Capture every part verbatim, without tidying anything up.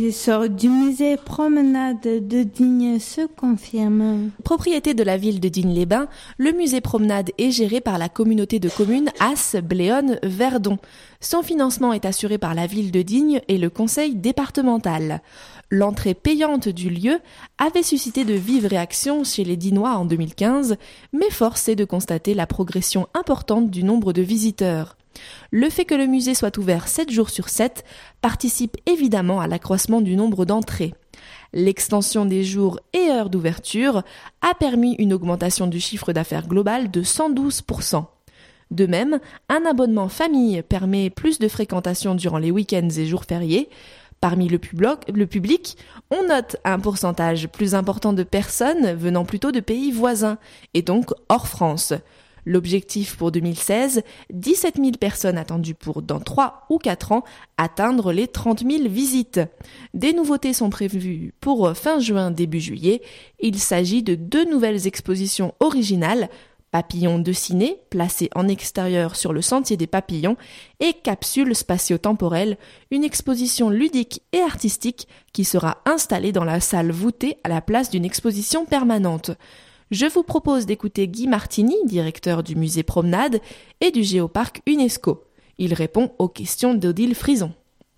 l'essor du musée Promenade de Digne se confirme. Propriété de la ville de Digne-les-Bains, le musée Promenade est géré par la communauté de communes As-Bléone-Verdon. Son financement est assuré par la ville de Digne et le conseil départemental. L'entrée payante du lieu avait suscité de vives réactions chez les Dinois en deux mille quinze, mais force est de constater la progression importante du nombre de visiteurs. Le fait que le musée soit ouvert sept jours sur sept participe évidemment à l'accroissement du nombre d'entrées. L'extension des jours et heures d'ouverture a permis une augmentation du chiffre d'affaires global de cent douze pour cent. De même, un abonnement famille permet plus de fréquentation durant les week-ends et jours fériés. Parmi le public, le public, on note un pourcentage plus important de personnes venant plutôt de pays voisins, et donc hors France. L'objectif pour deux mille seize, dix-sept mille personnes attendues pour, dans trois ou quatre ans, atteindre les trente mille visites. Des nouveautés sont prévues pour fin juin, début juillet. Il s'agit de deux nouvelles expositions originales, Papillons de ciné, placés en extérieur sur le sentier des papillons, et Capsules spatio-temporelles, une exposition ludique et artistique qui sera installée dans la salle voûtée à la place d'une exposition permanente. Je vous propose d'écouter Guy Martini, directeur du musée Promenade et du Géoparc UNESCO. Il répond aux questions d'Odile Frison.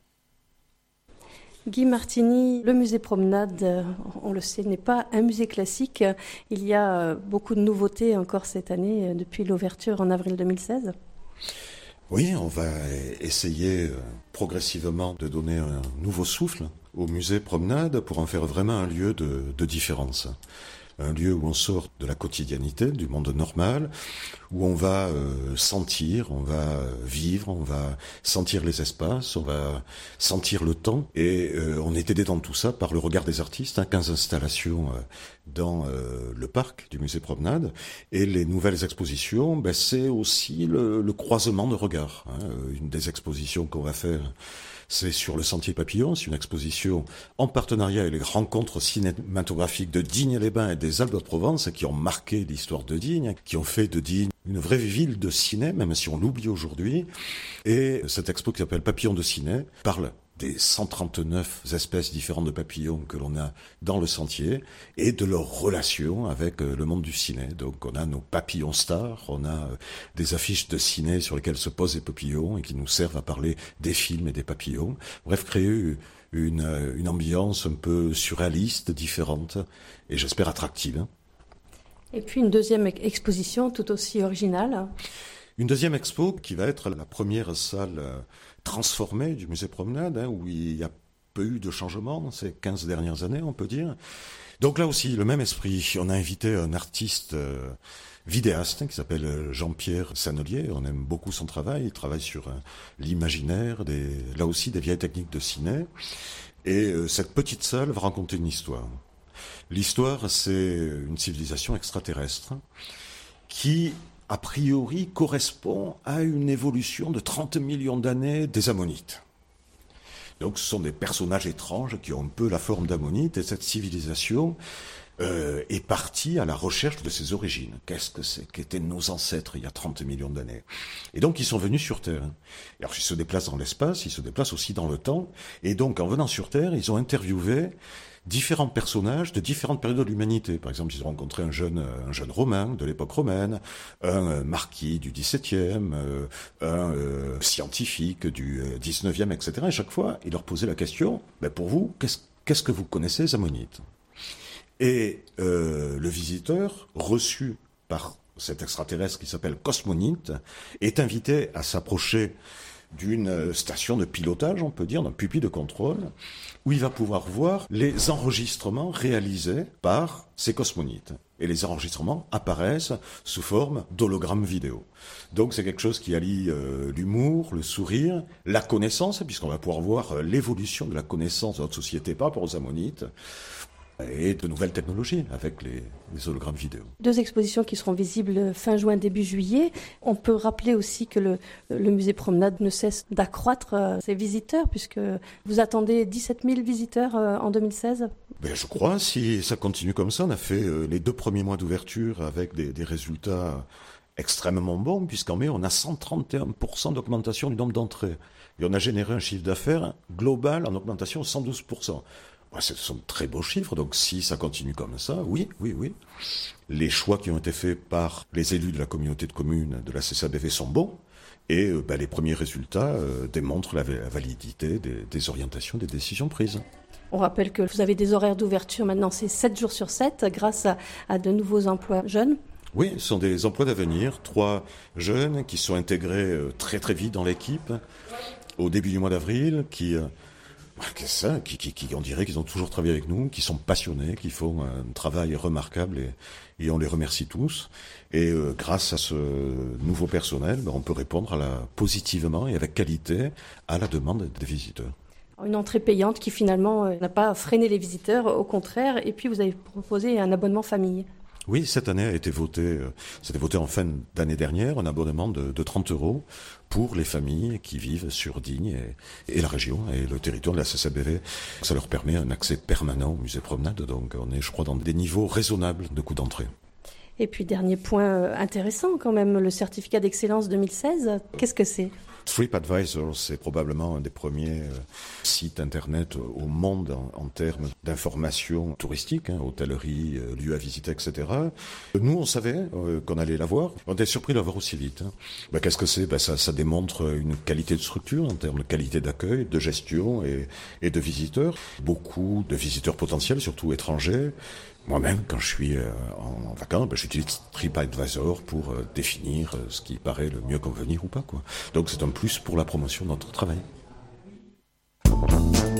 Guy Martini, le musée Promenade, on le sait, n'est pas un musée classique. Il y a beaucoup de nouveautés encore cette année, depuis l'ouverture en avril deux mille seize. Oui, on va essayer progressivement de donner un nouveau souffle au musée Promenade pour en faire vraiment un lieu de, de différence. Un lieu où on sort de la quotidiennité, du monde normal, où on va euh, sentir, on va vivre, on va sentir les espaces, on va sentir le temps. Et euh, on est aidé dans tout ça par le regard des artistes, hein, quinze installations euh, dans euh, le parc du musée Promenade. Et les nouvelles expositions, ben, c'est aussi le, le croisement de regards. Hein. Une des expositions qu'on va faire, c'est sur le Sentier Papillon, c'est une exposition en partenariat avec les rencontres cinématographiques de Digne-les-Bains et des Alpes-de-Provence qui ont marqué l'histoire de Digne, qui ont fait de Digne une vraie ville de ciné, même si on l'oublie aujourd'hui. Et cette expo qui s'appelle Papillons de ciné parle des cent trente-neuf espèces différentes de papillons que l'on a dans le sentier et de leur relation avec le monde du ciné. Donc on a nos papillons stars, on a des affiches de ciné sur lesquelles se posent des papillons et qui nous servent à parler des films et des papillons. Bref, créer une, une ambiance un peu surréaliste, différente et j'espère attractive. Et puis une deuxième exposition tout aussi originale. Une deuxième expo qui va être la première salle transformée du musée Promenade, hein, où il y a peu eu de changements dans ces quinze dernières années, on peut dire. Donc là aussi, le même esprit. On a invité un artiste euh, vidéaste hein, qui s'appelle Jean-Pierre Sannelier. On aime beaucoup son travail. Il travaille sur euh, l'imaginaire, des, là aussi des vieilles techniques de ciné. Et euh, cette petite salle va raconter une histoire. L'histoire, c'est une civilisation extraterrestre qui a priori correspond à une évolution de trente millions d'années des ammonites. Donc ce sont des personnages étranges qui ont un peu la forme d'ammonites et cette civilisation euh, est partie à la recherche de ses origines. Qu'est-ce que c'est qu'étaient nos ancêtres il y a trente millions d'années? Et donc ils sont venus sur Terre. Et alors ils se déplacent dans l'espace, ils se déplacent aussi dans le temps. Et donc en venant sur Terre, ils ont interviewé différents personnages de différentes périodes de l'humanité. Par exemple, ils ont rencontré un jeune, un jeune romain de l'époque romaine, un marquis du dix-septième, un euh, scientifique du dix-neuvième, et cetera. Et chaque fois, ils leur posaient la question, ben pour vous, qu'est-ce, qu'est-ce que vous connaissez des ammonites? Et euh, le visiteur, reçu par cet extraterrestre qui s'appelle Cosmonite, est invité à s'approcher d'une station de pilotage, on peut dire, d'un pupitre de contrôle, où il va pouvoir voir les enregistrements réalisés par ces cosmonites. Et les enregistrements apparaissent sous forme d'hologrammes vidéo. Donc c'est quelque chose qui allie euh, l'humour, le sourire, la connaissance, puisqu'on va pouvoir voir l'évolution de la connaissance de notre société par rapport aux ammonites, et de nouvelles technologies avec les, les hologrammes vidéo. Deux expositions qui seront visibles fin juin, début juillet. On peut rappeler aussi que le, le musée Promenade ne cesse d'accroître ses visiteurs, puisque vous attendez dix-sept mille visiteurs en deux mille seize. Ben, je crois, si ça continue comme ça, on a fait les deux premiers mois d'ouverture avec des, des résultats extrêmement bon, puisqu'en mai, on a cent trente et un pour cent d'augmentation du nombre d'entrées. Et on a généré un chiffre d'affaires global en augmentation de cent douze pour cent. Ouais, ce sont de très beaux chiffres, donc si ça continue comme ça, oui, oui, oui. Les choix qui ont été faits par les élus de la communauté de communes de la C C A B V sont bons, et euh, bah, les premiers résultats euh, démontrent la, la validité des, des orientations, des décisions prises. On rappelle que vous avez des horaires d'ouverture maintenant, c'est sept jours sur sept, grâce à, à de nouveaux emplois jeunes. Oui, ce sont des emplois d'avenir, trois jeunes qui sont intégrés euh, très très vite dans l'équipe, au début du mois d'avril, qui... Euh, Qu'est-ce que ça, qui, qui, qui, on dirait qu'ils ont toujours travaillé avec nous, qui sont passionnés, qui font un travail remarquable et, et on les remercie tous. Et euh, grâce à ce nouveau personnel, ben, on peut répondre à la, positivement et avec qualité à la demande des visiteurs. Une entrée payante qui finalement euh, n'a pas freiné les visiteurs, au contraire. Et puis vous avez proposé un abonnement famille. Oui, cette année a été voté, euh, c'était voté en fin d'année dernière, un abonnement de, de trente euros pour les familles qui vivent sur Digne et, et la région et le territoire de la C C A B V. Ça leur permet un accès permanent au musée Promenade, donc on est, je crois, dans des niveaux raisonnables de coût d'entrée. Et puis dernier point intéressant quand même, le certificat d'excellence deux mille seize, qu'est-ce que c'est ? TripAdvisor, c'est probablement un des premiers euh, sites internet au monde en, en termes d'information touristique, hein, hôtellerie, euh, lieux à visiter, et cetera. Nous, on savait euh, qu'on allait l'avoir. On était surpris de l'avoir aussi vite. Hein. Ben, qu'est-ce que c'est ? Ben, ça, ça démontre une qualité de structure en termes de qualité d'accueil, de gestion et, et de visiteurs. Beaucoup de visiteurs potentiels, surtout étrangers. Moi-même, quand je suis euh, en vacances, ben, j'utilise TripAdvisor pour euh, définir euh, ce qui paraît le mieux convenir ou pas, quoi. Donc c'est un plus pour la promotion de notre travail.